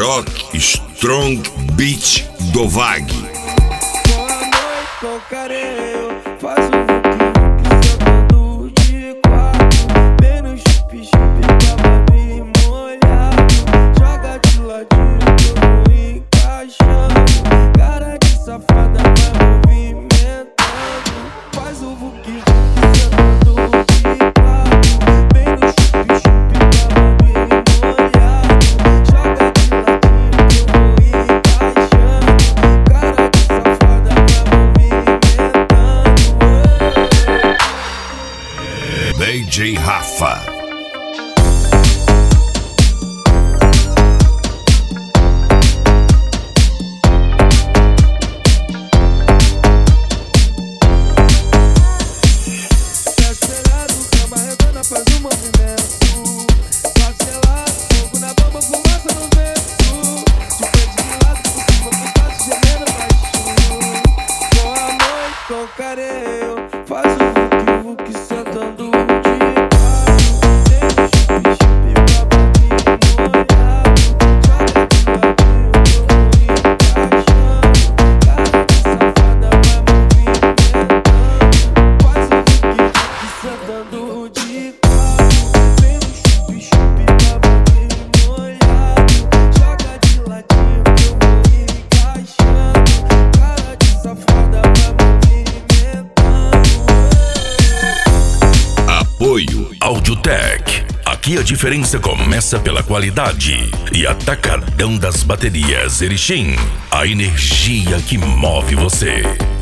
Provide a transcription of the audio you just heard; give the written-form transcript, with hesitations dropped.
Rock Strong Beach do Vag. Boa noite, com carinho, faz o vuki-vuki sentando de quatro, bem no chup-chup, bababi molhado, joga de ladinho que eu vou encaixando, cara de safada vai movimentando, faz o vuki-vuki sentando de quatro, bem no chup-chup, bababi molhado, joga de ladinho que eu vou encaixando, cara de safada vai movimentando. DJ Rafa. Acelerado, cama redonda, faz um movimento. Parcelado, fogo na bomba, fumaça no vento. De frente de lado, por cima, por baixo, gemendo baixinho. Boa noite, com carinho, faz o vuki-vuki sentando de quatro. Tem o chup-chup, bababi molhado, joga de ladinho que eu vou encaixando, cara de safada vai movimentando, faz o vuki-vuki sentando de quatro, vem no chup-chup, bababi molhado, joga de ladinho que eu vou encaixando, cara de safada vai movimentando. Apoio Audiotech. Aqui a diferença começa pela qualidade. E Atacadão das Baterias Erechim. A energia que move você.